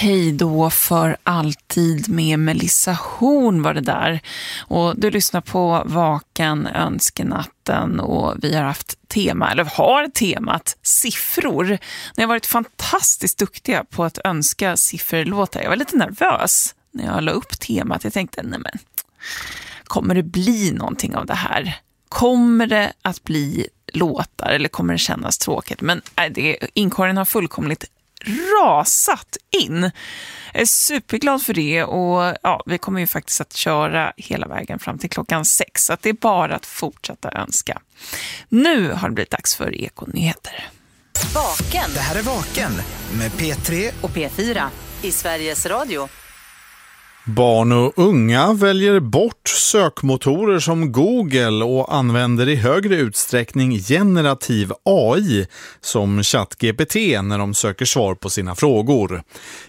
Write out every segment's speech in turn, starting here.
hej då för alltid med Melissa Horn var det där. Och du lyssnar på Vaken önskenatten och vi har haft temat siffror. Ni har varit fantastiskt duktiga på att önska sifferlåtar. Jag var lite nervös när jag la upp temat. Jag tänkte, nej men, kommer det bli någonting av det här? Kommer det att bli låtar eller kommer det kännas tråkigt? Men inkorgen har fullkomligt rasat in. Jag är superglad för det och ja, vi kommer ju faktiskt att köra hela vägen fram till 6, så att det är bara att fortsätta önska. Nu har det blivit dags för Ekonyheter. Vaken. Det här är Vaken med P3 och P4 i Sveriges Radio. Barn och unga väljer bort sökmotorer som Google och använder i högre utsträckning generativ AI som ChatGPT när de söker svar på sina frågor.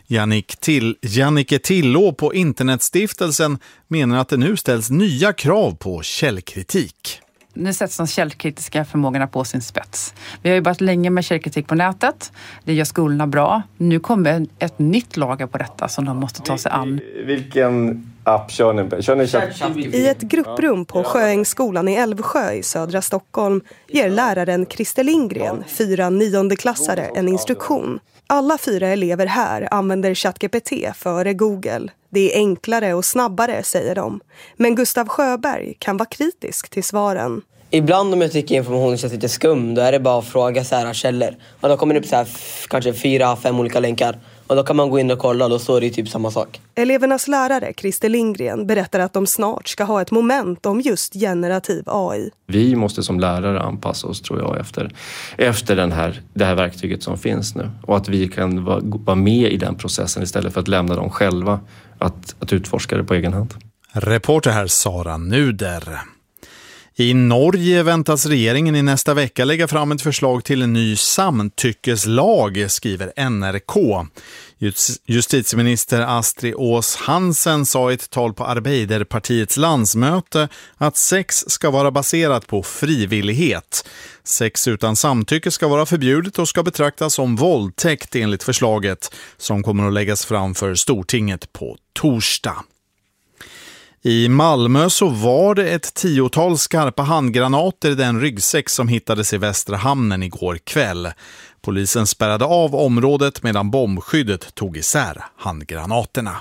Jannike Tillå på Internetstiftelsen menar att det nu ställs nya krav på källkritik. Nu sätts de källkritiska förmågorna på sin spets. Vi har jobbat länge med källkritik på nätet. Det gör skolorna bra. Nu kommer ett nytt lager på detta som de måste ta sig an. Vilken app kör ni? I ett grupprum på Sjöängsskolan i Älvsjö i södra Stockholm ger läraren Christer Lindgren 4 niondeklassare en instruktion. Alla 4 elever här använder ChatGPT före Google. Det är enklare och snabbare, säger de. Men Gustav Sjöberg kan vara kritisk till svaren. Ibland om jag tycker informationen känns lite skum, då är det bara att fråga så här källor. Och då kommer det upp så här, kanske 4-5 olika länkar. Och då kan man gå in och kolla och då står det typ samma sak. Elevernas lärare Christer Lindgren berättar att de snart ska ha ett moment om just generativ AI. Vi måste som lärare anpassa oss, tror jag, efter det här verktyget som finns nu. Och att vi kan vara med i den processen istället för att lämna dem själva att utforska det på egen hand. Reporter här Sara Nuder. I Norge väntas regeringen i nästa vecka lägga fram ett förslag till en ny samtyckeslag, skriver NRK. Justitieminister Astrid Ås Hansen sa i ett tal på Arbeiderpartiets landsmöte att sex ska vara baserat på frivillighet. Sex utan samtycke ska vara förbjudet och ska betraktas som våldtäkt enligt förslaget som kommer att läggas fram för Stortinget på torsdag. I Malmö så var det ett 10-tal skarpa handgranater i den ryggsäck som hittades i Västra hamnen igår kväll. Polisen spärrade av området medan bombskyddet tog isär handgranaterna.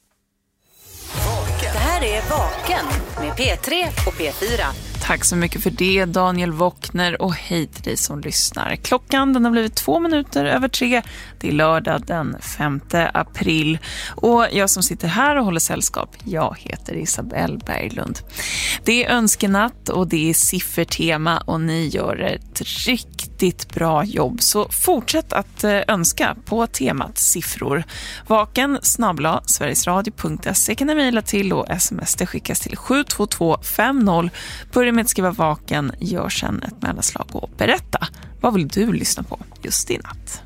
Det här är Vaken med P3 och P4. Tack så mycket för det, Daniel Wockner, och hej till dig som lyssnar. Klockan den har blivit 2 minuter över 3. Det är lördag den 5 april. Och jag som sitter här och håller sällskap, jag heter Isabelle Berglund. Det är önskenatt och det är siffertema och ni gör ett riktigt bra jobb. Så fortsätt att önska på temat siffror. vaken@sverigesradio.se kan ni mejla till och sms det skickas till 72250. Börja med att skriva vaken, gör sen ett mellanslag och berätta. Vad vill du lyssna på just i natt?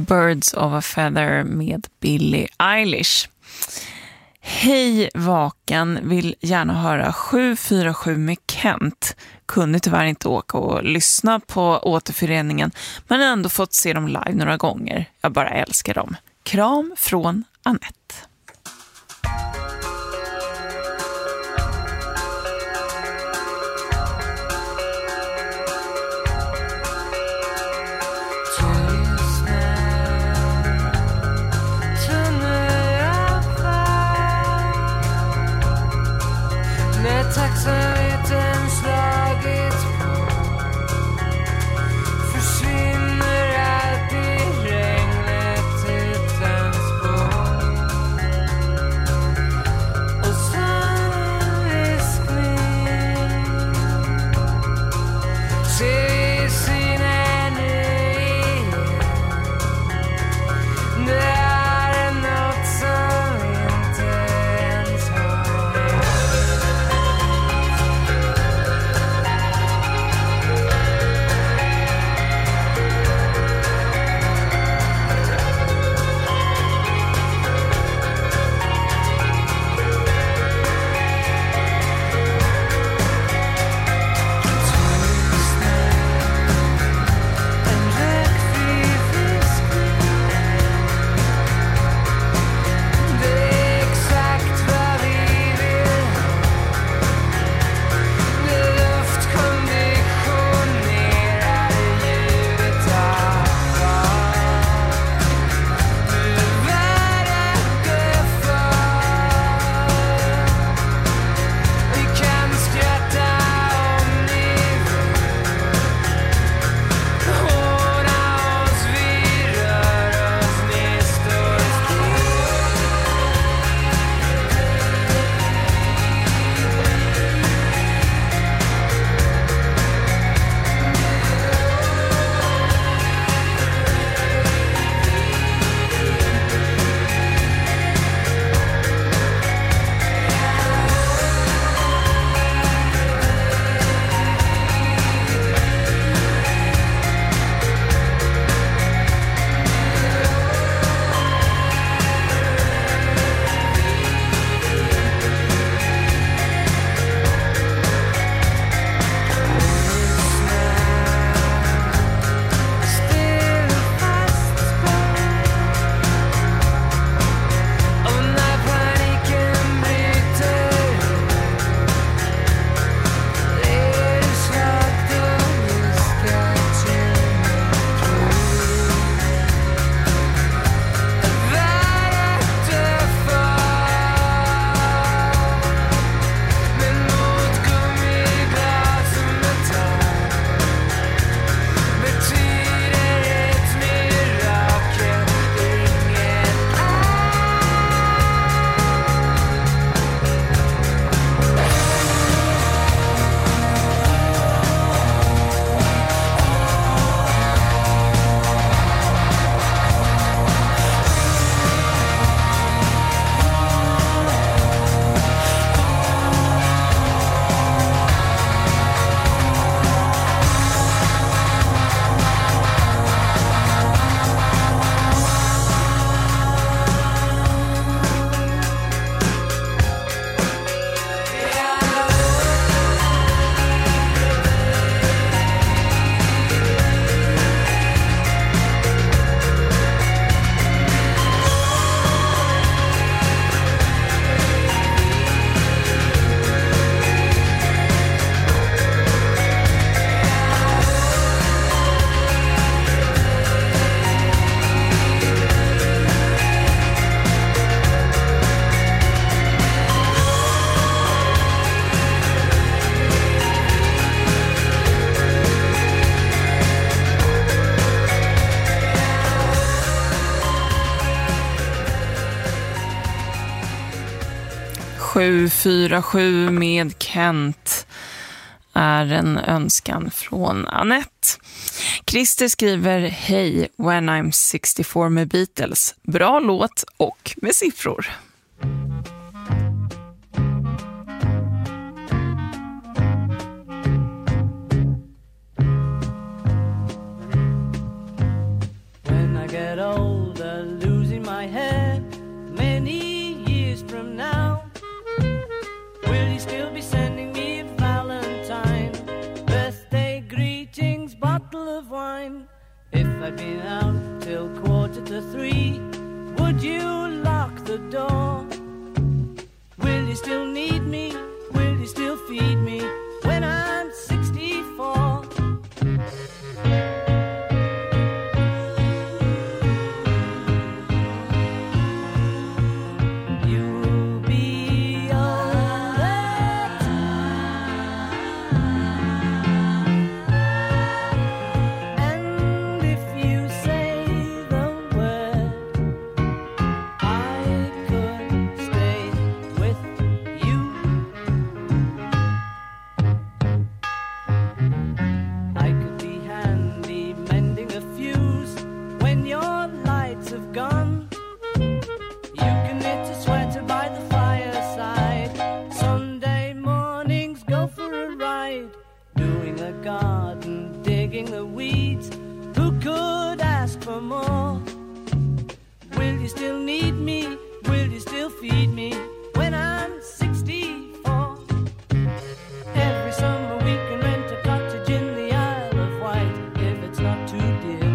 Birds of a Feather med Billie Eilish. Hej Vaken, vill gärna höra 747 med Kent. Kunde tyvärr inte åka och lyssna på återföreningen, men ändå fått se dem live några gånger. Jag bara älskar dem. Kram från Anette. Tacksamheten slagit på, försvinner allt i regnet utan spår. Och så en viskning ser vi synen igen. Det är något som inte ens har hänt. .747 med Kent är en önskan från Anette. Christer skriver: hej, When I'm 64 med Beatles. Bra låt och med siffror. When I get old I'd been out till 2:45, would you lock the door? Will you still need me? Will you still feed me when I'm 64? You'll be all the time, and if you say the word, I could stay with you. I could be handy mending a fuse when your lights have gone. You can knit a sweater by the fireside. Sunday mornings go for a ride, doing the garden, digging the weeds. Who could ask for more? Will you still need me? Will you still feed me when I'm 64? Every summer we can rent a cottage in the Isle of Wight if it's not too dear.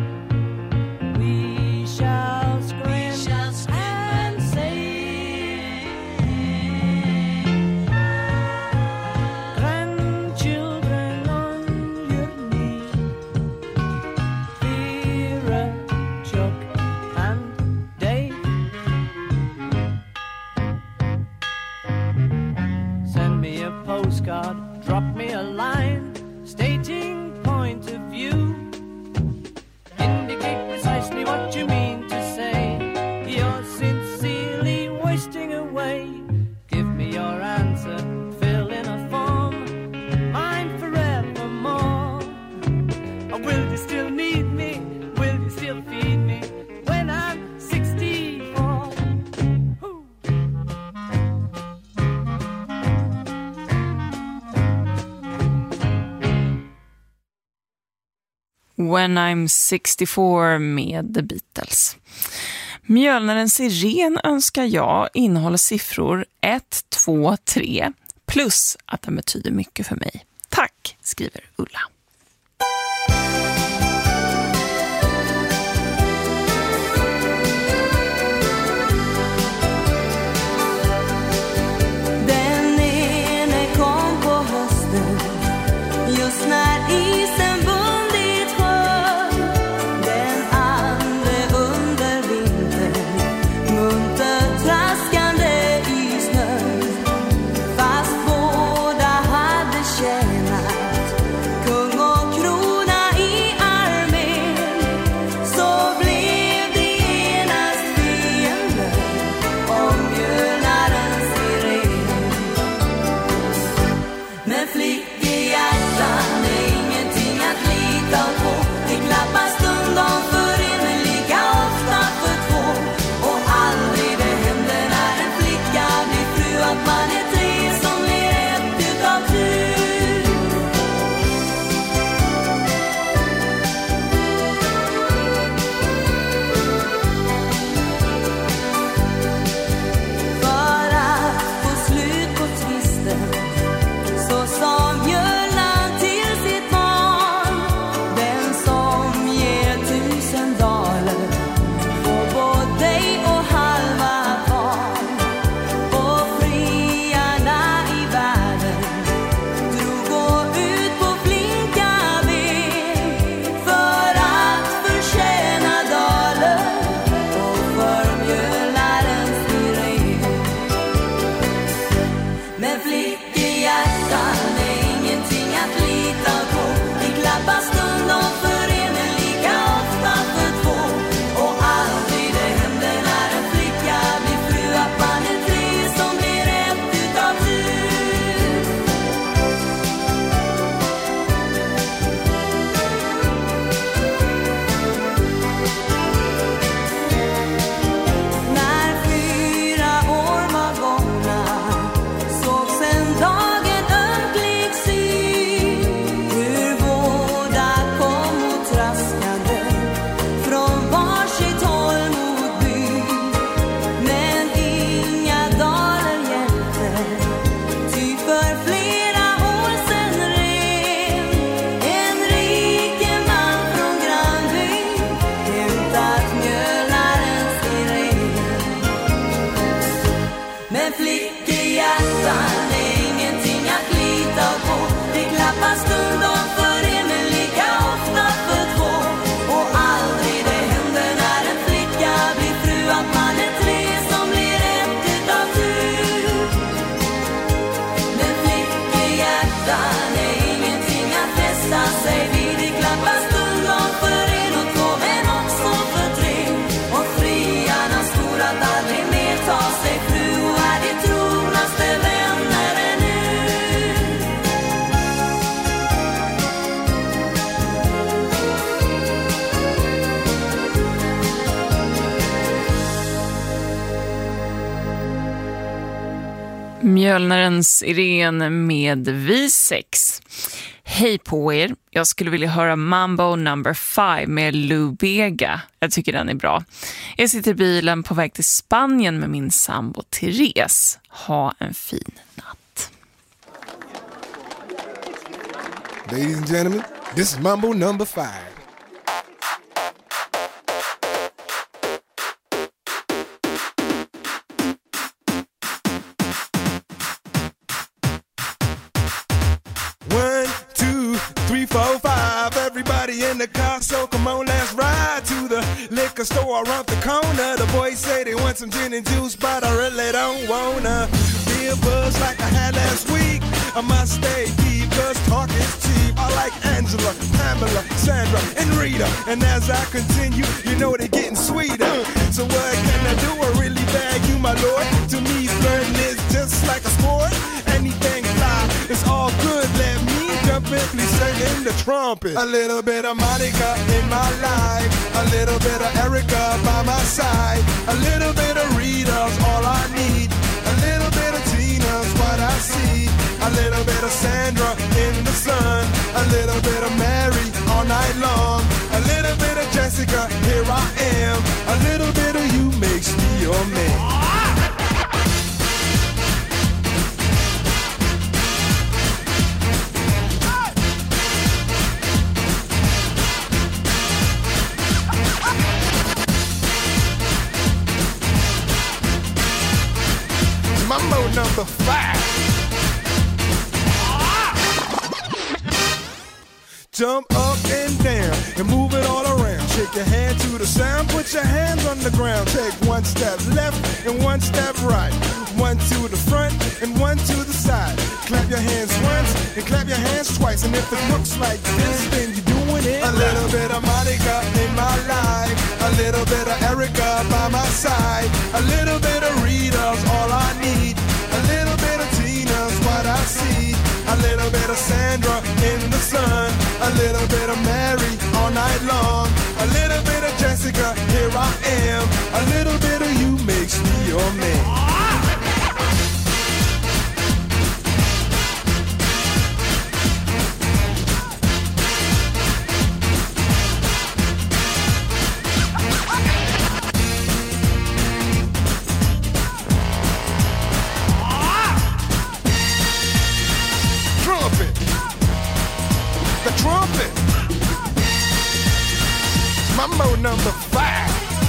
We shall scream and say, grandchildren on your knee, Vera, Chuck and Dave. Send me a postcard, drop me a line, stating point of view. Indicate precisely what you mean to say. You're sincerely wasting away. Give me your answer, fill in a form, mine forevermore. Or will you still need me? Will you still feed me when I'm 64? Woo. When I'm 64 med The Beatles. Mjölnaren Siren önskar jag innehåller siffror 1, 2, 3 plus att den betyder mycket för mig. Tack, skriver Ulla. Den ene kom på hösten, just när isen bundit sjön. Den andra under vintern, munter traskande i snön. Fast båda hade tjänat kung Mjölnarens Irene med V6. Hej på er, jag skulle vilja höra Mambo No. 5 med Lou Bega. Jag tycker den är bra. Jag sitter i bilen på väg till Spanien med min sambo Therese. Ha en fin natt. Ladies and gentlemen, this is Mambo No. 5. In the car, so come on, let's ride to the liquor store around the corner. The boys say they want some gin and juice, but I really don't wanna be a buzz like I had last week. I must stay deep, cause talk is cheap. I like Angela, Pamela, Sandra, and Rita. And as I continue, you know they're getting sweeter. So what can I do? I really bag you, my lord. To me, flirting is just like a sport. Anything fly, it's all good. Let me jump in, please sing in the trumpet. A little bit of Monica in my life, a little bit of Erica by my side, a little bit of Rita's all I need, a little bit of Tina's what I see, a little bit of Sandra in the sun, a little bit of Mary all night long, a little bit of Jessica, here I am, a little bit of you makes me your man. Mambo No. 5. Jump up and down and move it all around. Shake your hand to the sound, put your hands on the ground. Take one step left and one step right. One to the front and one to the side. Clap your hands once and clap your hands twice. And if it looks like this, then you're doing it. A little bit of Monica in my life, a little bit of Erica by my side, a little bit of Rita's all I need, a little bit of Tina's what I see, a little bit of Sandra in the sun, a little bit of Mary all night long, a little bit of Jessica, here I am, a little bit of you makes me your man. Trumpet. Mambo No. 5.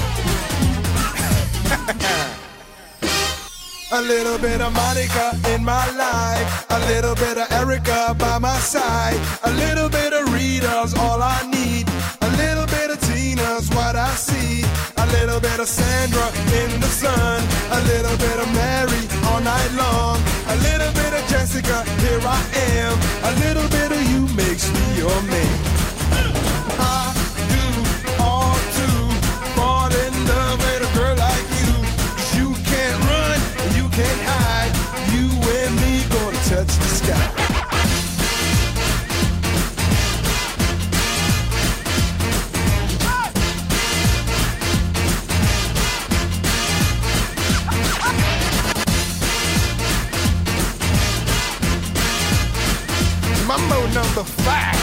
A little bit of Monica in my life, a little bit of Erica by my side, a little bit of Rita's all I need, a little bit of Tina's what I see, a little bit of Sandra in the sun, a little bit of Mary all night long, a little bit of Jessica, here I am, a little bit of you makes me your man. I do all to fall in love with a girl like you, 'cause you can't run, you can't hide, you and me gonna touch the sky. Mambo No. 5.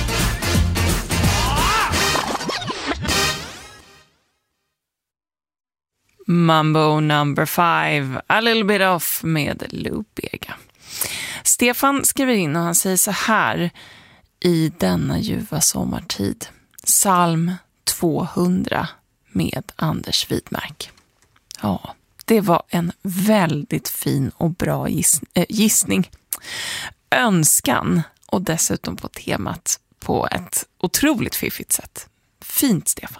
Mambo No. 5, A Little Bit Off med Lou Bega. Stefan skriver in och han säger så här i denna ljuva sommartid. Psalm 200 med Anders Widmark. Ja, det var en väldigt fin och bra gissning. Önskan och dessutom på temat på ett otroligt fiffigt sätt. Fint, Stefan.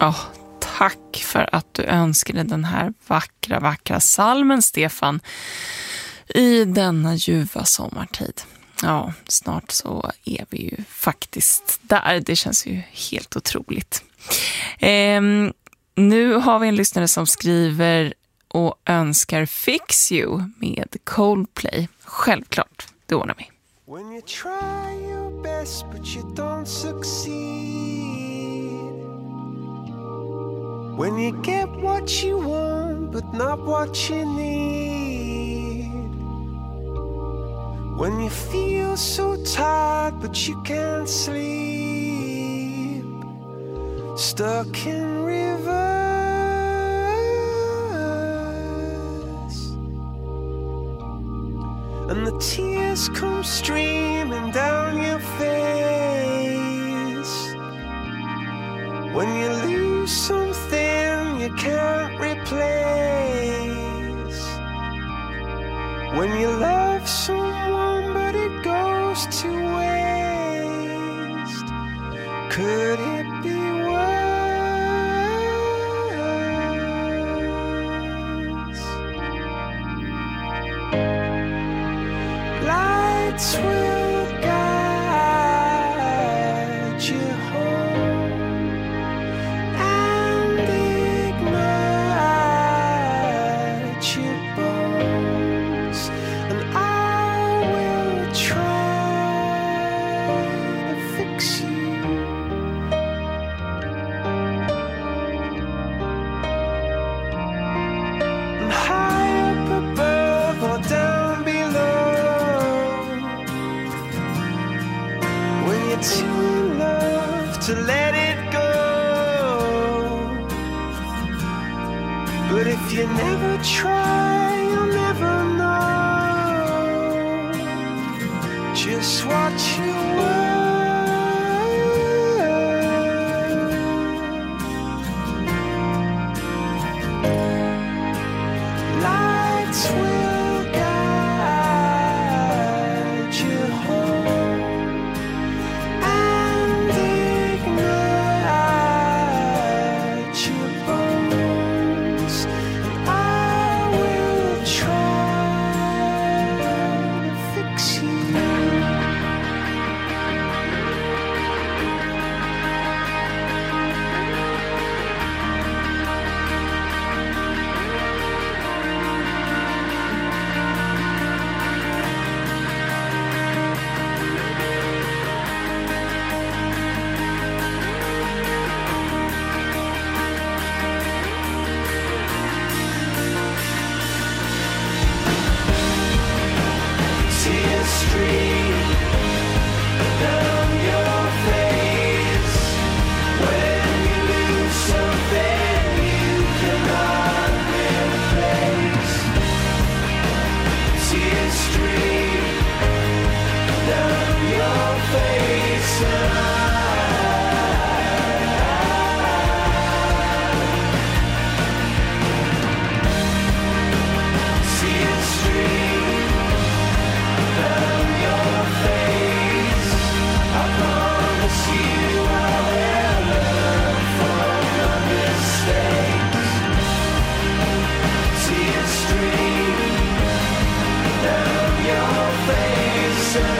Tack för att du önskade den här vackra salmen, Stefan, i denna ljuva sommartid. Ja, snart så är vi ju faktiskt där. Det känns ju helt otroligt. Nu har vi en lyssnare som skriver och önskar Fix You med Coldplay. Självklart, det ordnar vi. When you try your best but you don't succeed, when you get what you want but not what you need, when you feel so tired but you can't sleep, stuck in rivers, and the tears come streaming down your face, when you lose something you can't replace, when you love someone but it goes to waste, could it be worse? Lights will guide you home and ignite your bones, and I will try to fix you. And high up above or down below, when you're too in love to let it go, but if you never try you'll never know just what you were. Lights will guide you home and ignite your bones, and I will try to fix you. Tears stream down your face when you lose something you cannot replace. Tears stream down your face, and tears stream down your face. I promise you I will learn from your mistakes. Tears stream down your face, and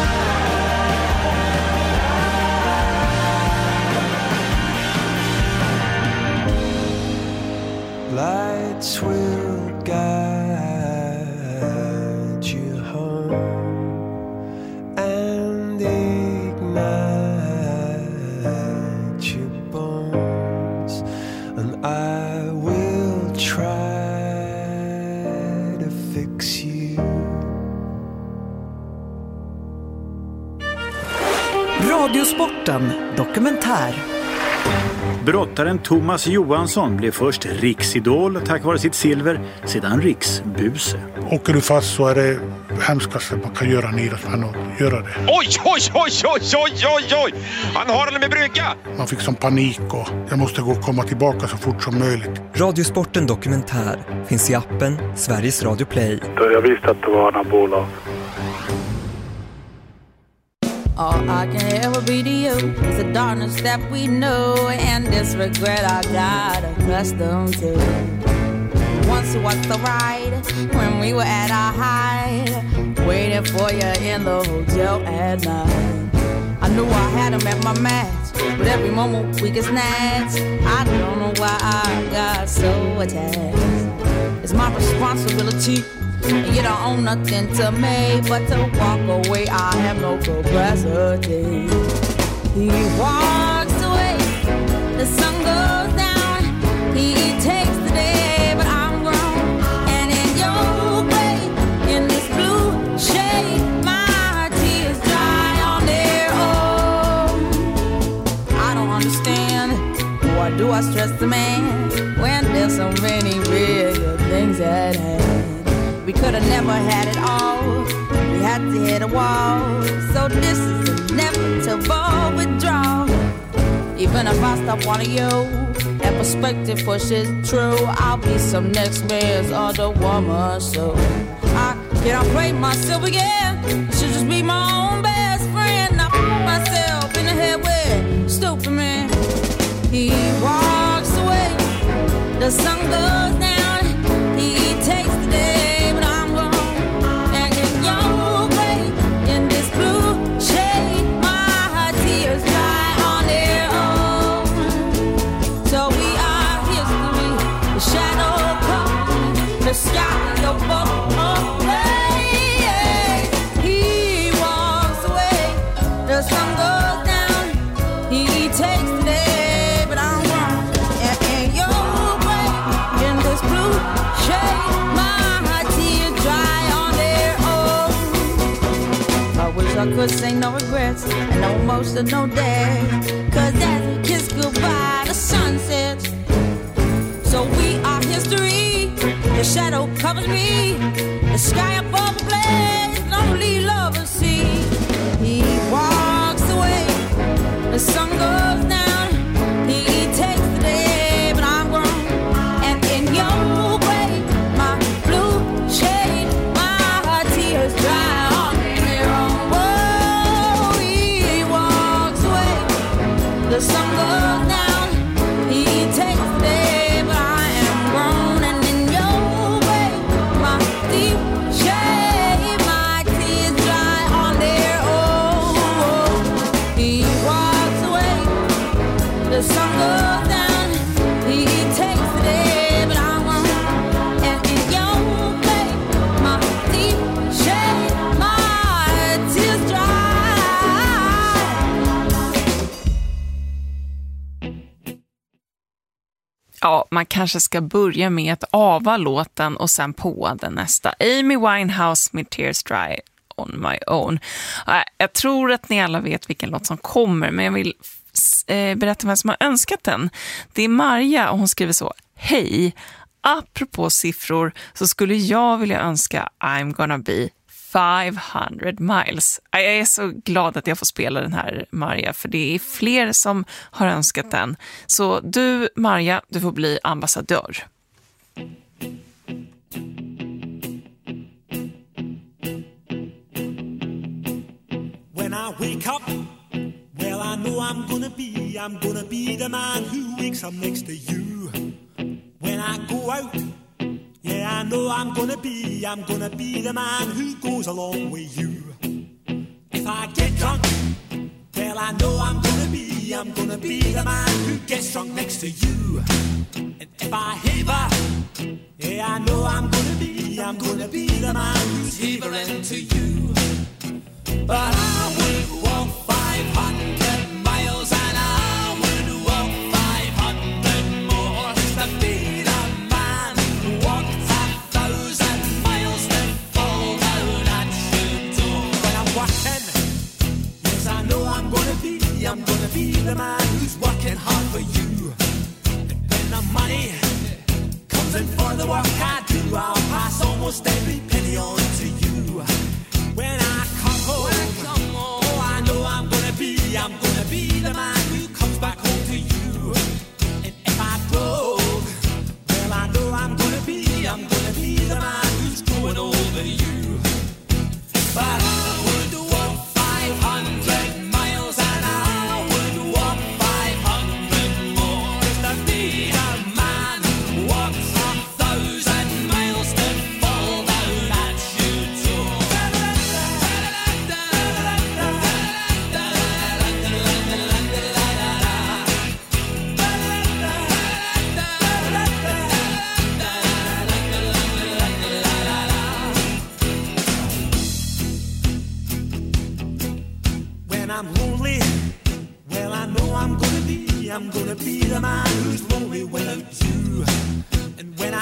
lights will guide you home and ignite your bones, and I will try to fix you. Radiosporten dokumentär. Brottaren Thomas Johansson blev först riksidol tack vare sitt silver, sedan riksbuse. Åker du fast så är det hemskaste man kan göra en idrottsman att göra det. Oj! Han har den med brygga! Man fick som panik och jag måste gå och komma tillbaka så fort som möjligt. Radiosporten dokumentär finns i appen Sveriges Radio Play. Jag visste att det var anabola. All I can ever be to you is the darkness that we know and this regret I got accustomed to. Once it was the ride when we were at our height, waiting for you in the hotel at night. I knew I had him at my match, but every moment we get snatched. I don't know why I got so attached. It's my responsibility, and you don't own nothing to me but to walk away. I have no capacity. He walks away, the sun goes down. He takes the day, but I'm grown. And in your way, in this blue shade, my tears dry on their own. I don't understand, why do I stress the man when there's so many real things at hand? We could have never had it all. We had to hit a wall. So this is inevitable withdrawal. Even if I stop wanting you and perspective pushes true, I'll be some next man's other woman. So I can't play myself again. I should just be my own best friend. I put myself in the head with stupid man. He walks away, the sun goes down. He takes the day. The sky above away. He walks away, the sun goes down. He takes the day, but I'm wrong. And your way in this blue shade, my tears dry on their own. I wish I could say no regrets and no emotional day, 'cause as we kiss goodbye, the sun sets. So we are history. The shadow covers me. The sky above the blaze, lonely lovers see. He walks away, the sun goes down. He takes the day, but I'm grown. And in your way, my blue shade, my tears dry on their own. Whoa, he walks away, the sun goes down. He takes the day, but I am grown. And in your way, my deep shade, my tears dry on their own. He walks away, the sun goes down. He takes the day, but I'm grown. And in your way, my deep shade, my tears dry. Ja, man kanske ska börja med att ava låten och sen på den nästa. Amy Winehouse med Tears Dry on My Own. Jag tror att ni alla vet vilken låt som kommer, men jag vill berätta vem som har önskat den. Det är Maria och hon skriver så: hej, apropå siffror så skulle jag vilja önska I'm gonna be 500 miles. Jag är så glad att jag får spela den här, Maria, för det är fler som har önskat den. Så du, Maria, du får bli ambassadör. When I wake up, well, I know I'm gonna be the man who wakes up next to you. When I go out, yeah, I know I'm gonna be the man who goes along with you. If I get drunk, well, I know I'm gonna be the man who gets drunk next to you. And if I haver, yeah, I know I'm gonna be the man who's havering to you. But I would walk 500 miles and I would walk 500 more to be the man who walked 1,000 miles to fall down at your door. When I'm working, yes, I know I'm gonna be the man who's working hard for you. And when the money comes in for the work I do, I'll pass almost every penny on to you. When I come home, oh, I know I'm gonna be the man who comes back home to you. And if I broke, well, I know I'm gonna be the man who's growing over you. But I would walk 500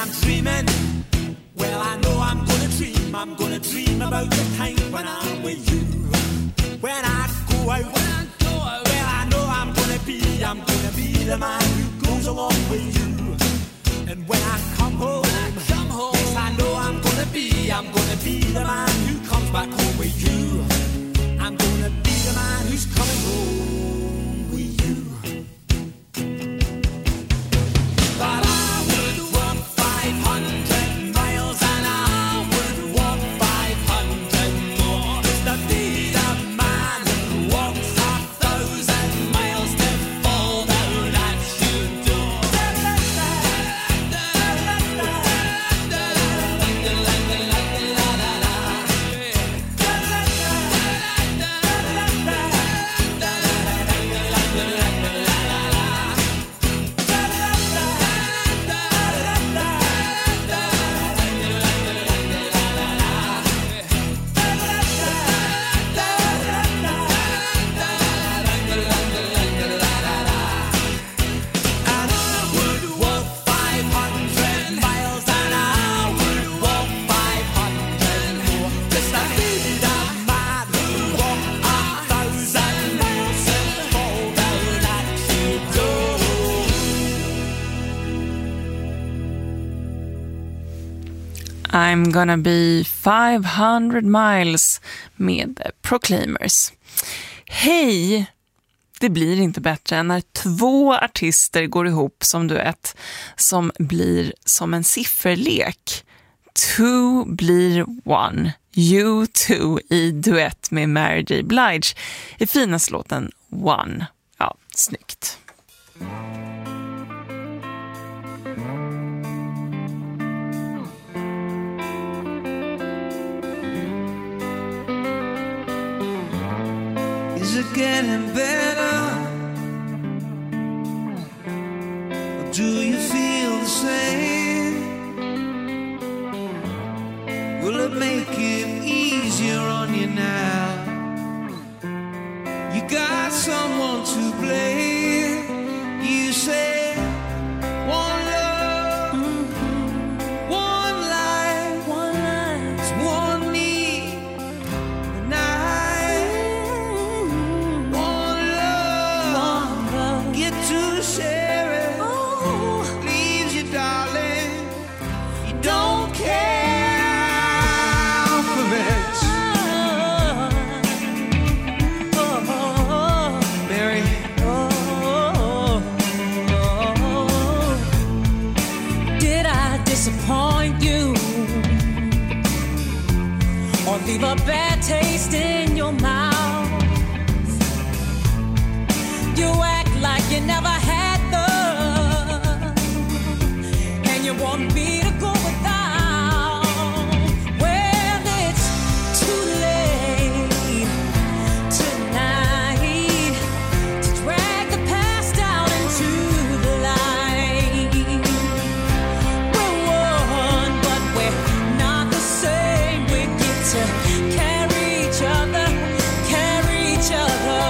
I'm dreaming, well, I know I'm gonna dream about the time when I'm with you. When I go out, well, I know I'm gonna be the man who goes along with you. And when I come home, yes, I know I'm gonna be the man who comes back home with you. I'm gonna be the man who's coming home with you. But I would walk 500 miles and I would walk 500 more just to be the man who walks 1,000 miles to fall down at your door. I'm gonna be 500 miles med Proclaimers. Hej! Det blir inte bättre än när 2 artister går ihop som duett som blir som en sifferlek. 2 blir 1. U2 i duett med Mary J. Blige i finaste låten 1. Ja, snyggt. Is it getting better? Or do you feel the same? Will it make it easier on you now? You got someone to blame. You say one love, one life, it's one need, and get to share it. Leaves you, darling. You don't care for it. Mary. Did I disappoint you or leave a bad taste in your mouth? You act like you never had love, and you want me to go without. Well, it's too late tonight to drag the past out into the light. We're one, but we're not the same. We get to carry each other, carry each other.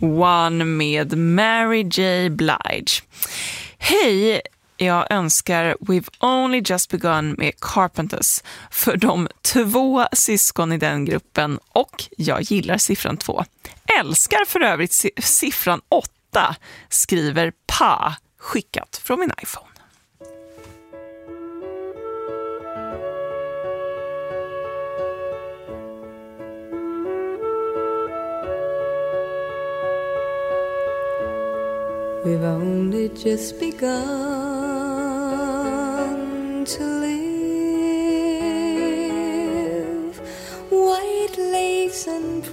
One med Mary J. Blige. Hej, jag önskar We've Only Just Begun med Carpenters för de 2 syskon i den gruppen, och jag gillar siffran 2. Älskar för övrigt siffran 8, skriver Pa, skickat från min iPhone. We've only just begun to live. White lace and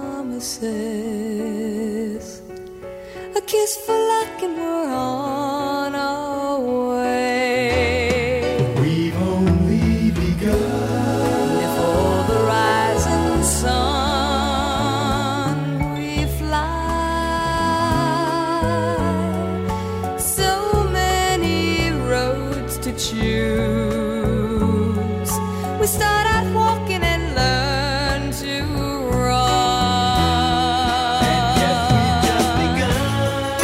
promises, a kiss for luck and we're on our way. We've only begun. Before the rising sun choose. We start out walking and learn to run. And yes, we've just begun.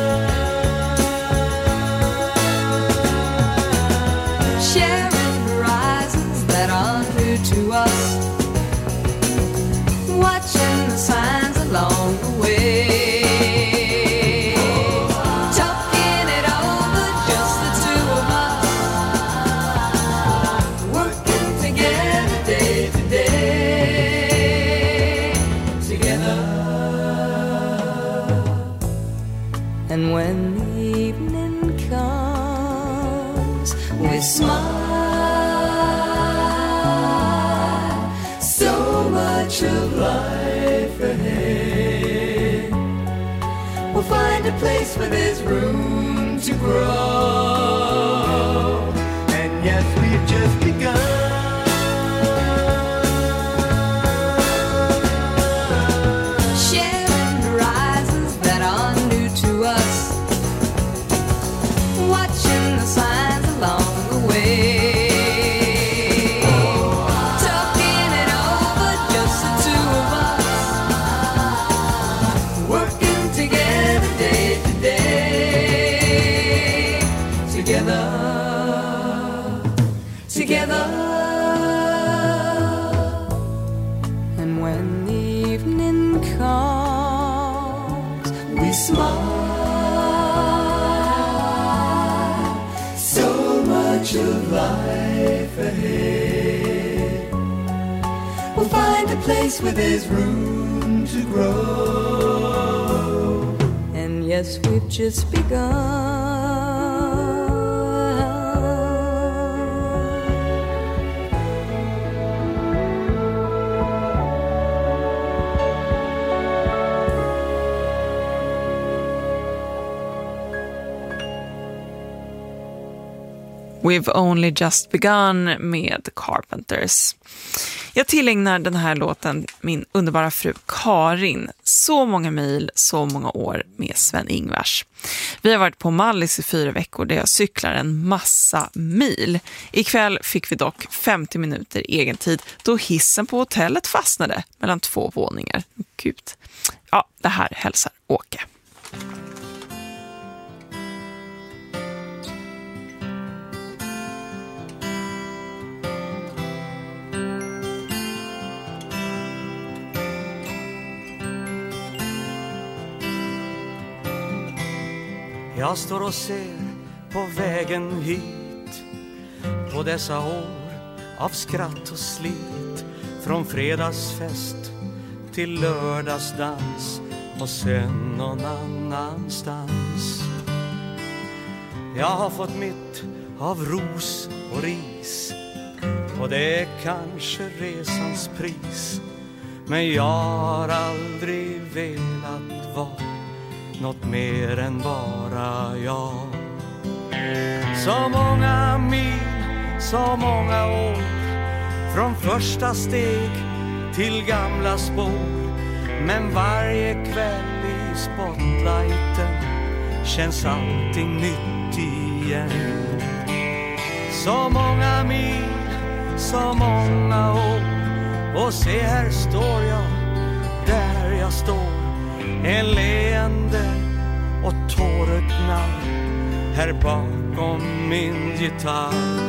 Sharing horizons that are new to us, watching the signs along the way. And when the evening comes, we smile. So much of life ahead. We'll find a place where there's room to grow. And yes, we've just begun. And when the evening comes, we smile. So much of life ahead. We'll find a place where there's room to grow. And yes, we've just begun. We've Only Just Begun med Carpenters. Jag tillägnar den här låten min underbara fru Karin. Så många mil, så många år med Sven-Ingvars. Vi har varit på Mallis i 4 veckor där jag cyklar en massa mil. Ikväll fick vi dock 50 minuter egen tid då hissen på hotellet fastnade mellan 2 våningar. Gud. Ja, det här hälsar Åke. Jag står och ser på vägen hit, på dessa år av skratt och slit, från fredagsfest till lördagsdans och sen någon annanstans. Jag har fått mitt av ros och ris, och det är kanske resans pris, men jag har aldrig velat vara något mer än bara jag. Så många mil, så många år, från första steg till gamla spår, men varje kväll i spotlighten känns allting nytt igen. Så många mil, så många år, och se här står jag, där jag står, en leende och tårögnar här bakom min gitarr.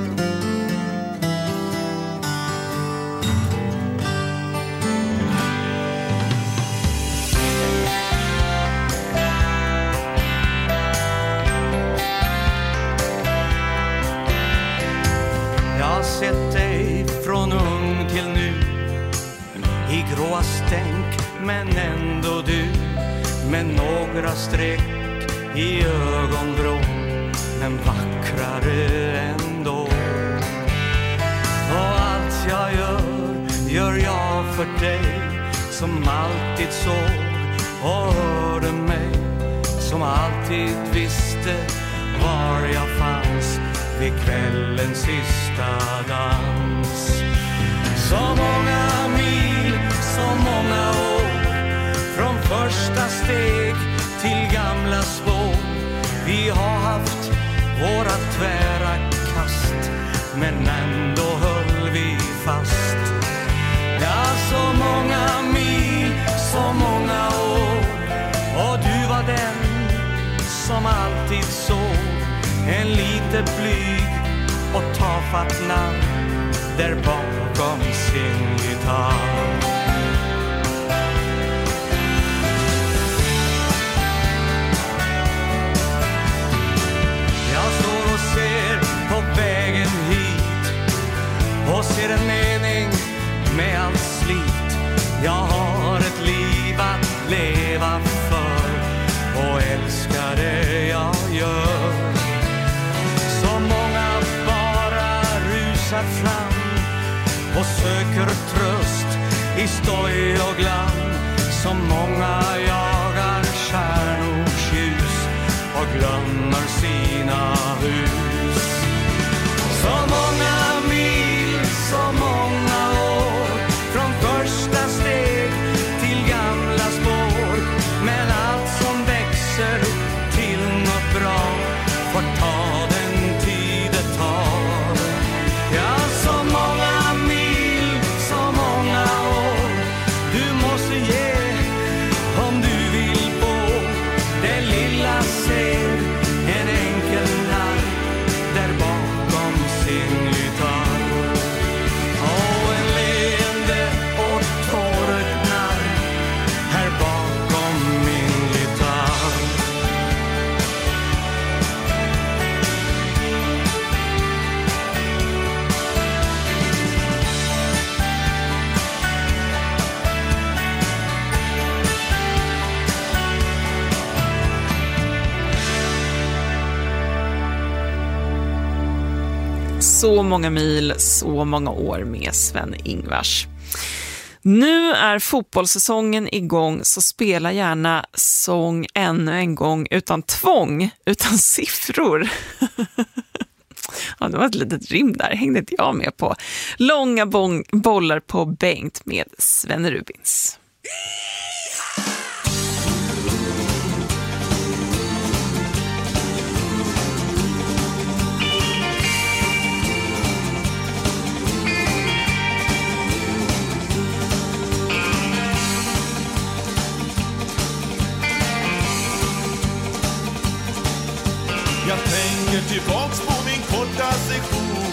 Jag har sett dig från ung till nu, i gråa stänk men ändå du, med några streck i ögonvrån, men vackrare ändå. Och allt jag gör jag för dig, som alltid såg och hörde mig, som alltid visste var jag fanns vid kvällens sista dans. Så många mil, så många år, från första steg till gamla spår. Vi har haft våra tvära kast, men ändå höll vi fast. Ja, så många mil, så många år, och du var den som alltid såg en lite blyg och tafatt namn där bakom sin gitarr. Jag står och ser på vägen hit och ser en mening med allt slit. Jag har ett liv att leva för och älskar det jag gör. Så många bara rusar fram och söker tröst i stoj och glam. Så många jagar stjärnors ljus och glömmer sina hus. Så många mil, så många år, från första steg till gamla spår. Men allt som växer upp till något bra får ta den tid det tar. Ja, så många mil, så många år, du måste ge om du vill få det lilla ser en enkel natt där bakom sin gitarr. Och en leende och tårögnar här bakom min gitarr. Så många mil, så många år med Sven-Ingvars. Nu är fotbollssäsongen igång, så spela gärna sång ännu en gång utan tvång, utan siffror. Ja, det var ett litet rim där, hängde inte jag med på. Långa bollar på Bengt med Sven Rubins. Jag tänker tillbaks på min korta session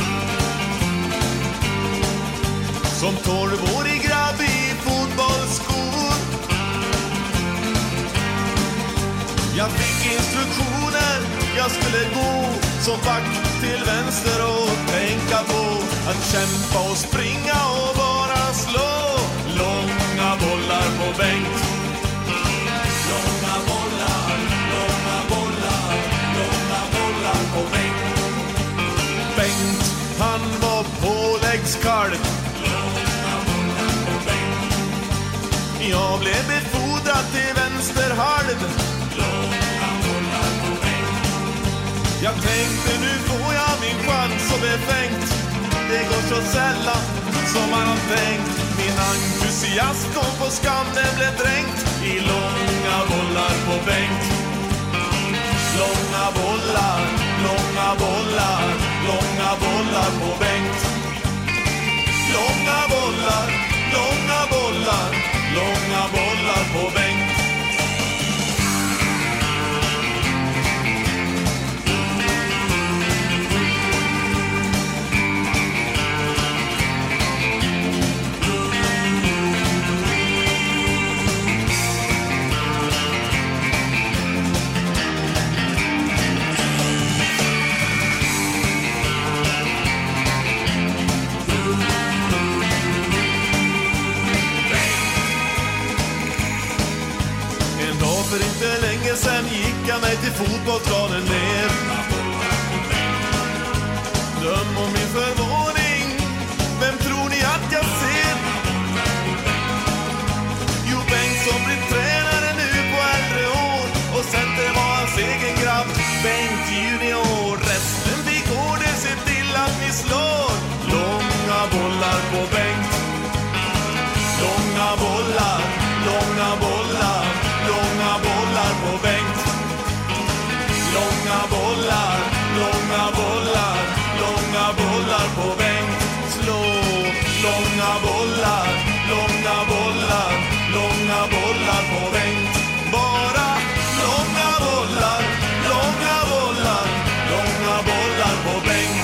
som 12-årig grabb i fotbollsskor. Jag fick instruktioner, jag skulle gå som back till vänster och tänka på att kämpa och springa och bara slå långa bollar på Bengt. Långa bollar, långa bollar, långa bollar på Bengt. Bengt, han var påläggskalv. Långa bollar på Bengt. Jag blev befordrad till vänsterhalv. Långa bollar på Bengt. Jag tänkte nu får jag min chans och befängt. Det går så sällan som man har tänkt. Min entusiasm kom på skam, den blev dränkt i långa bollar på Bengt. Långa bollar, långa bollar, långa bollar på Bengt. Långa bollar, långa bollar, långa bollar på Bengt. fotbollsplanen ner. Döm om min förvåning, vem tror ni att jag ser? Jo, Bengt som blir tränare nu på äldre år, och center var hans egen grabb, Bengt junior. Resten vi går, det ser till att ni slår långa bollar på Bengt. Långa bollar, långa bollar, långa bollar på Bengt. Långa bollar, långa bollar, långa bollar på Bengt. Slå långa bollar, långa bollar, långa bollar på Bengt. Bara långa bollar, långa bollar, långa bollar på Bengt.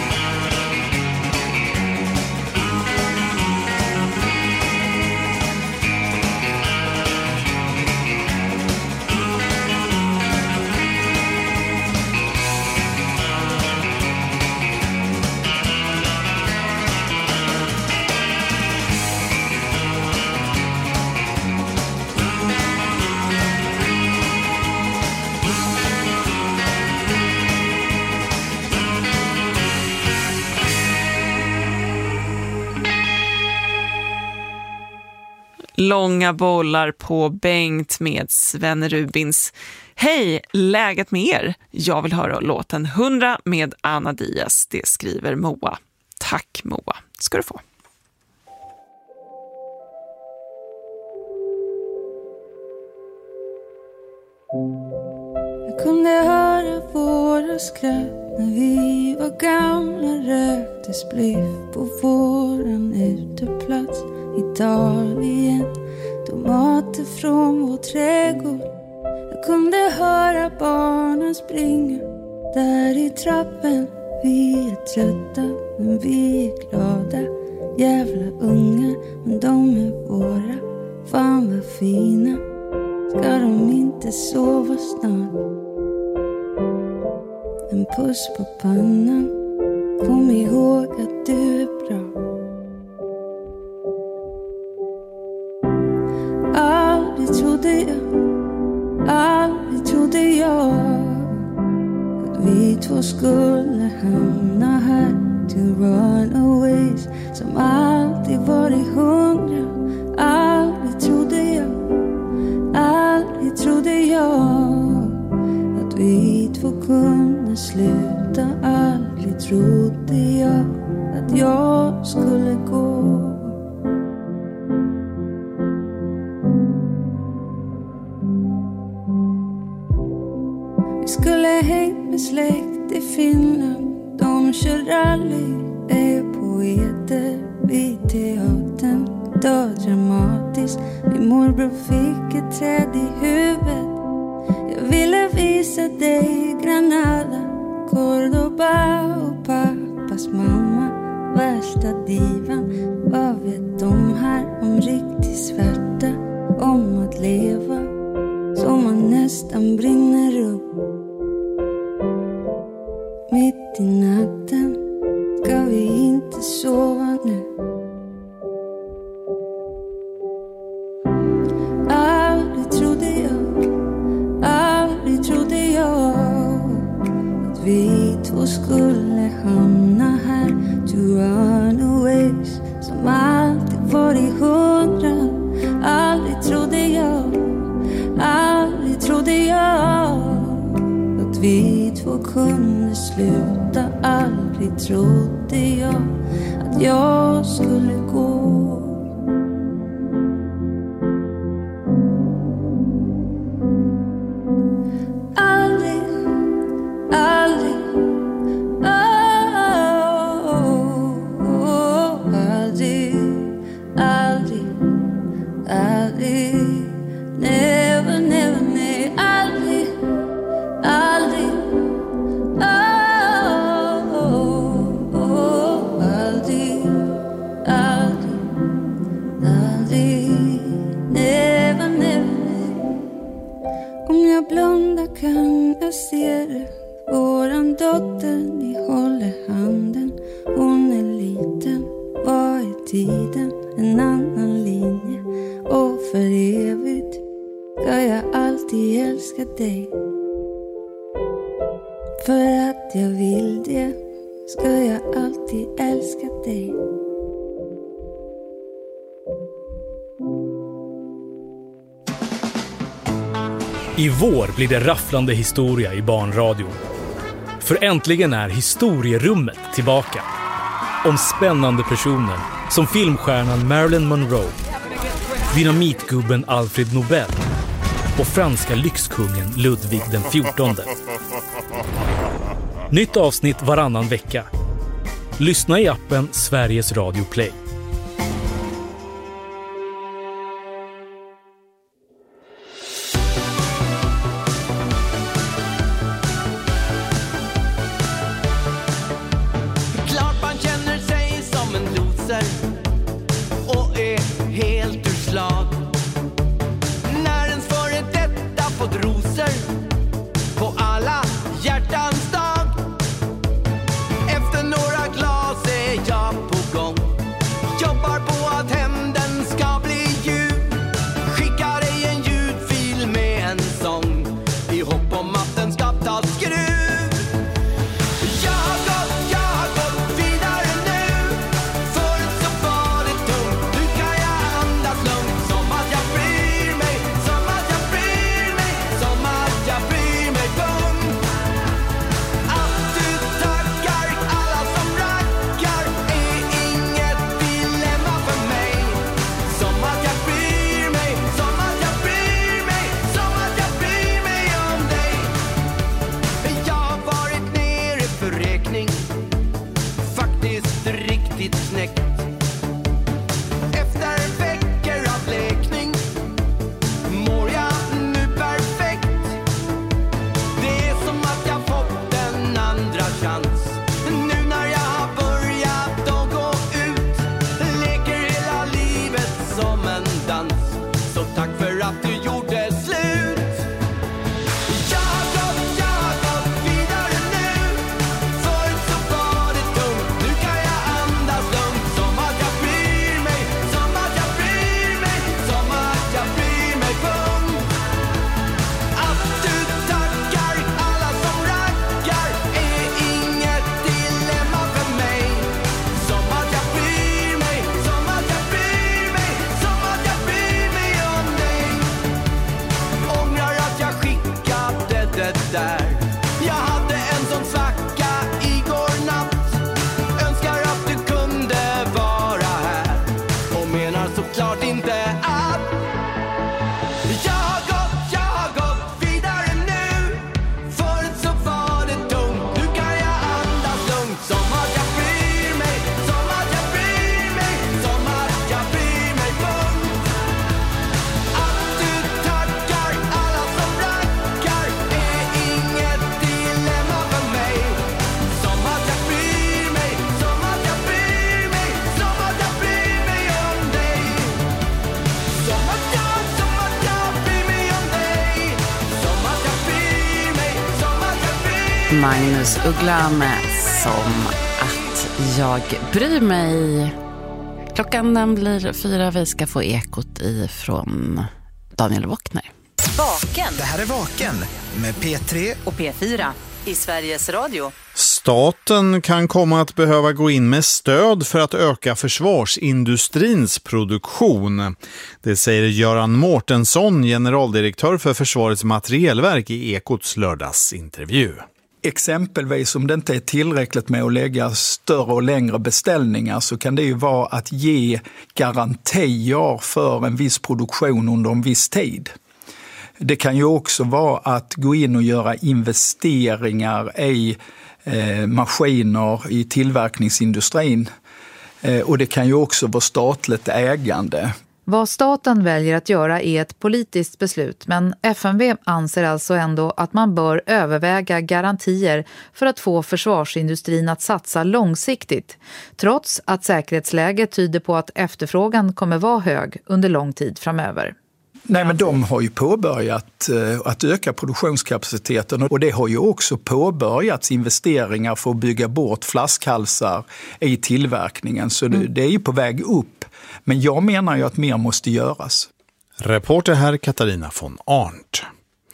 Långa bollar på Bengt med Sven Rubins. Hej, läget med er? Jag vill höra låten 100 med Anna Diaz. Det skriver Moa. Tack Moa, ska du få. Jag kunde höra våra skratt när vi var gamla, rökte spliff på våran uteplats. Italien, tomater från vår trädgård. Jag kunde höra barnen springa där i trappen. Vi är trötta men vi är glada. Jävla unga men de är våra. Fan vad fina. Ska de inte sova snart? En puss på pannan. Kom ihåg att du är bra. Aldrig trodde jag att vi två skulle hamna här. Two runaways som alltid varit 100. Aldrig trodde jag att vi två kunde sluta. Aldrig trodde jag att jag skulle gå. Vi skulle hängt med släkt i Finland. De kör rally, är poeter vid teatern. Då dramatiskt, min morbror fick ett träd i huvudet. Jag ville visa dig Granada, Cordoba och pappas mamma. Värsta divan, vad vet de här om riktigt svärta? Om att leva som man nästan brinner upp. Mitt i natten ska vi inte sova nu. Aldrig trodde jag att vi två skulle hamna här. To runaways som alltid varit 100. Aldrig trodde jag att vi två kunde sluta. Aldrig trodde jag att jag skulle gå. alltid älskat dig. I vår blir det rafflande historia i barnradio. För äntligen är historierummet tillbaka. Om spännande personer som filmstjärnan Marilyn Monroe, dynamitgubben Alfred Nobel och franska lyxkungen Ludvig den 14. Nytt avsnitt varannan vecka. Lyssna i appen Sveriges Radio Play. Klart man känner sig som en loser och är helt ur slag. När ens före detta fått rosor på alla hjärtans dag. Efter några glas är jag på gång. Jobbar på att hämnden ska bli ljud. Skickar dig en ljudfil med en sång i hopp om att den ska ta skruv. Jag har gått vidare nu. Förut så var det tungt. Nu kan jag andas lugnt. Som att jag bryr mig. Som att jag bryr mig. Som att jag bryr mig. Punkt. Att du tackar alla som rackar är inget dilemma för mig. Som att jag bryr mig. Som att jag bryr mig. Som att jag bryr mig om dig. Jag har varit nere för räkning. Faktiskt riktigt snäckt. Efter veckor av lekning mår jag nu perfekt. Det är som att jag fått en andra chans. Nu när jag har börjat att gå ut. Leker hela livet som en dans. Så tack för att du gjorde slut. Jag har gått vidare nu. Förut så var det tungt. Nu kan jag andas lugnt. Som att jag bryr mig. Som att jag bryr mig. Som att jag bryr mig. Punkt. Att du tackar alla som rackar är inget dilemma för mig. Som att jag bryr mig. Som att jag bryr mig. Som att jag bryr mig om dig. Ångrar att jag skickade det där. Jag hade en sån svacka igår natt. Önskar att du kunde vara här. Och menar såklart inte att jag har gått vidare nu. Förut så var det tungt. Nu kan jag andas lugnt. Som att jag bryr mig. Som att jag bryr mig. Som att jag bryr mig. Punkt. Att du tackar alla som rackar är inget dilemma för mig. Som att jag bryr mig. Som att jag bryr mig. Som att jag bryr mig om dig. Som att jag bryr mig om dig. Som att jag bryr mig. Som att jag bryr mig. Magnus Uggla med Som att jag bryr mig. Klockan den blir 4. Vi ska få ekot ifrån Daniel Wockner. Vaken. Det här är Vaken med P3 och P4 i Sveriges Radio. Staten kan komma att behöva gå in med stöd för att öka försvarsindustrins produktion. Det säger Göran Mårtensson, generaldirektör för Försvarets materielverk i Ekots lördagsintervju. Exempelvis om det inte är tillräckligt med att lägga större och längre beställningar så kan det ju vara att ge garantier för en viss produktion under en viss tid. Det kan ju också vara att gå in och göra investeringar i maskiner i tillverkningsindustrin. Och det kan ju också vara statligt ägande. Vad staten väljer att göra är ett politiskt beslut, men FMV anser alltså ändå att man bör överväga garantier för att få försvarsindustrin att satsa långsiktigt, trots att säkerhetsläget tyder på att efterfrågan kommer vara hög under lång tid framöver. Nej, men de har ju påbörjat att öka produktionskapaciteten och det har ju också påbörjats investeringar för att bygga bort flaskhalsar i tillverkningen. Så det är ju på väg upp. Men jag menar ju att mer måste göras. Reporter här Katarina von Arndt.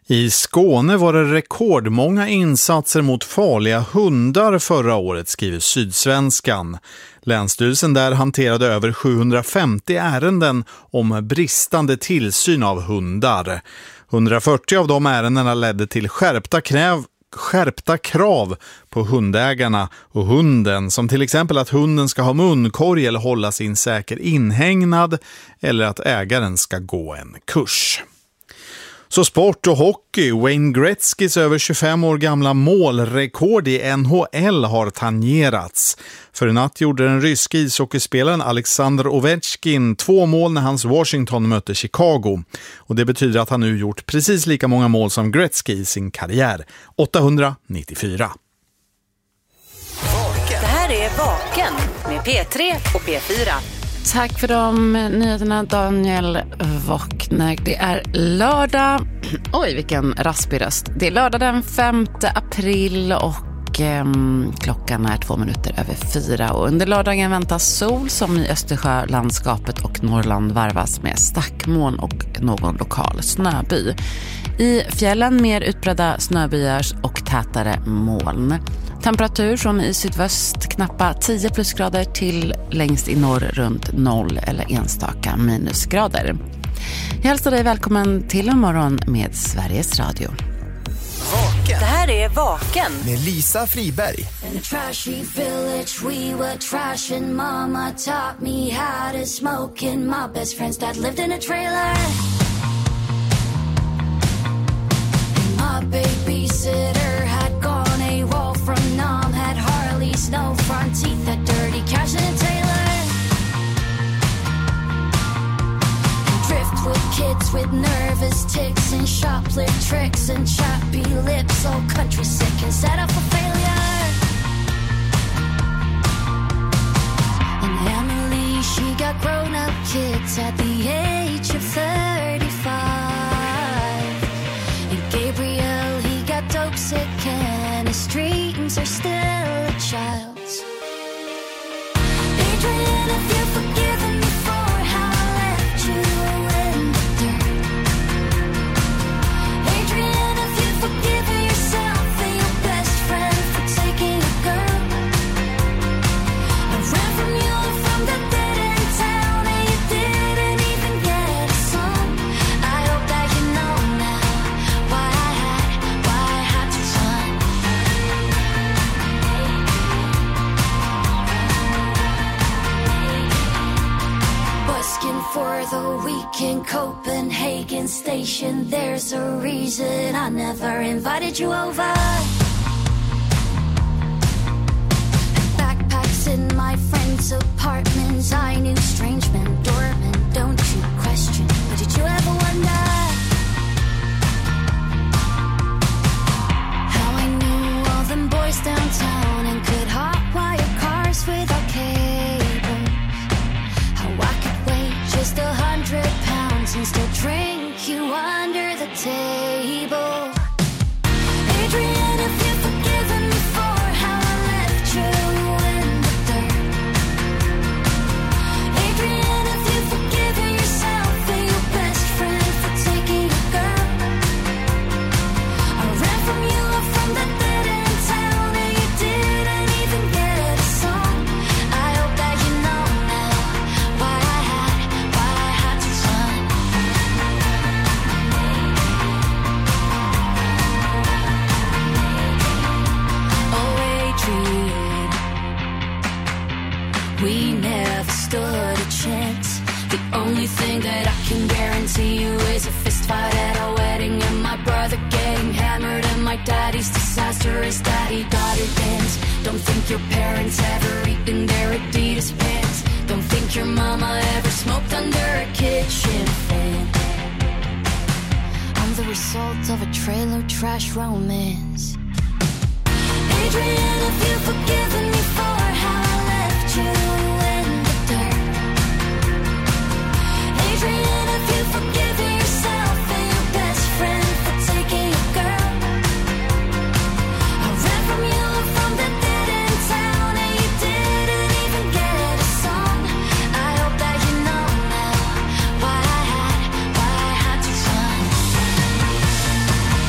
I Skåne var det rekordmånga insatser mot farliga hundar förra året, skriver Sydsvenskan. Länsstyrelsen där hanterade över 750 ärenden om bristande tillsyn av hundar. 140 av de ärendena ledde till skärpta krav på hundägarna och hunden, som till exempel att hunden ska ha munkorg eller hålla sin säker inhägnad eller att ägaren ska gå en kurs. Så sport och hockey. Wayne Gretzkys över 25 år gamla målrekord i NHL har tangerats. För en natt gjorde den ryske ishockeyspelaren Alexander Ovechkin 2 mål när hans Washington mötte Chicago. Och det betyder att han nu gjort precis lika många mål som Gretzky i sin karriär. 894. Det här är Vaken med P3 och P4. Tack för de nyheterna, Daniel Wockner. Det är lördag. Oj, vilken raspig röst. Det är lördag den 5 april och klockan är 2 minuter över 4. Och under lördagen väntas sol som i Östersjölandskapet och Norrland varvas med stackmoln och någon lokal snöby. I fjällen mer utbredda snöbyar och tätare moln. Temperatur från i sydväst knappa 10 plusgrader till längst i norr runt 0 eller enstaka minusgrader. Jag hälsar dig välkommen till en morgon med Sveriges Radio. Vaken. Det här är Vaken med Lisa Friberg. In a trashy village we were trashing. Mama taught me how to smoke and my best friend's dad lived in a trailer. My babysitter had gone AWOL from Nam, had Harley's no front teeth, had dirty cash in a Taylor. Driftwood kids with nervous tics and shoplift tricks and choppy lips, all country sick and set up for failure. And Emily, she got grown-up kids at the age of 35. And Gabriel, he got dope sick and his dreams are still a child's. Adrian, if you're forgiven me for how I left you in the dirt. Adrian, if you've forgiven yourself and your best friend for taking a girl. I ran from you and from that dead end town, and you didn't even get a song. I hope that you know now why I had to run. Busking for the week in Copenhagen station. There's a reason I never invited you over. Backpacks in my friends' apartments. I knew strange men, doormen. Don't you question, but did you ever wonder how I knew all them boys downtown and could hotwire cars without cables? How I could weigh just 100 pounds and still drink you under the table. Adrian, if you've forgiven me for how I left you in the dirt. Adrian, if you've forgiven yourself and your best friend for taking a girl. I ran from you and from that dead end town, and you didn't even get a song. I hope that you know now why I had to run. Oh, Adrian, we never stood a chance. The only thing that I can guarantee you is a fist fight at our wedding, and my brother getting hammered, and my daddy's disastrous daddy-daughter dance. Don't think your parents ever eaten their Adidas pants. Don't think your mama ever smoked under a kitchen fan. I'm the result of a trailer trash romance. Adrian, if you've forgiven me for how I left you in the dirt. Adrian, if you've forgiven yourself and your best friend for taking a girl. I ran from you and from that dead end town, and you didn't even get a song. I hope that you know now why I had to run.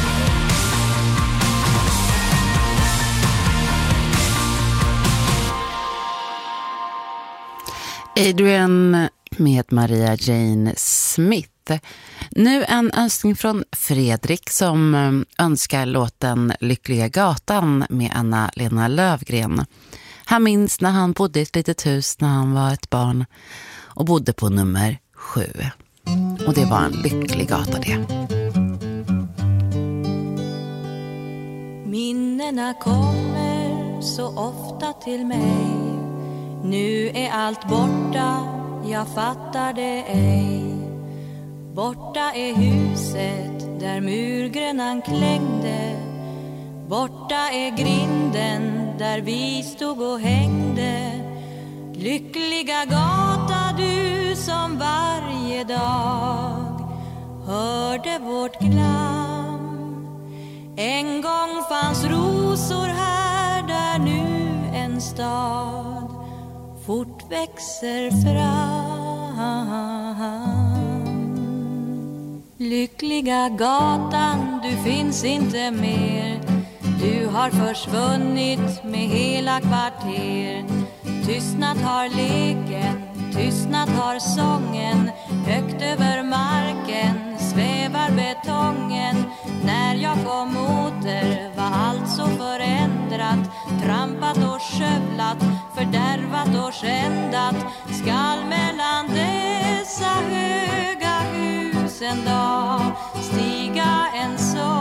Adrian med Maria Jane Smith. Nu en önskning från Fredrik som önskar låten Lyckliga gatan med Anna-Lena Löfgren. Han minns när han bodde i ett litet hus när han var ett barn och bodde på nummer 7. Och det var en lycklig gata det. Minnena kommer så ofta till mig. Nu är allt borta, jag fattar det ej. Borta är huset där murgrönan klängde. Borta är grinden där vi stod och hängde. Lyckliga gata du som varje dag hörde vårt glam. En gång fanns rosor här där nu en stad fort växer fram. Lyckliga gatan, du finns inte mer. Du har försvunnit med hela kvarter. Tystnat har leken, tystnat har sången. Högt över marken svävar betongen. När jag kom åter var allt så förändrat. Trampat och skövlat, fördärvat och skändat. Skall mellan dessa höga hus en dag stiga en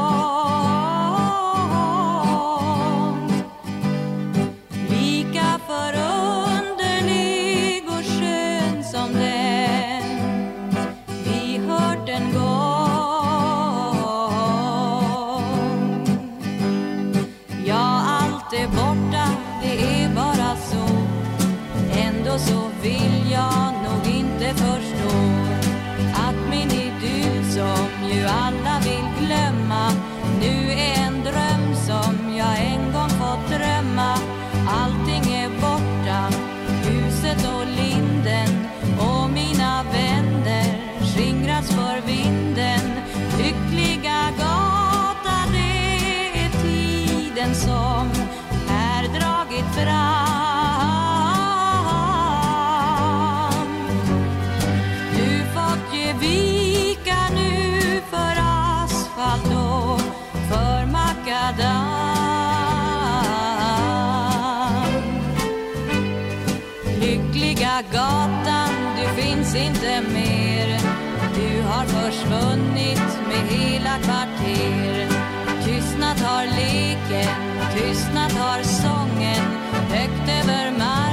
sång. Lika förunderlig och skön som den vi hört en gång. Ja, allt är borta, det är bara så. Ändå så vill jag nog inte förstå att min idyll som ju alla vill glömma nu är en dröm som jag en gång fått drömma. Allting är borta, huset och linden och mina vänner skingrats för vinden. Lyckliga gata, det är tiden som är dragit fram. Du fått ge vika nu för asfalt och för makadam. Lyckliga gatan, du finns inte mer. Du har försvunnit med hela kvarter. Tystnat har leken, tystnat har sången. Högt över marken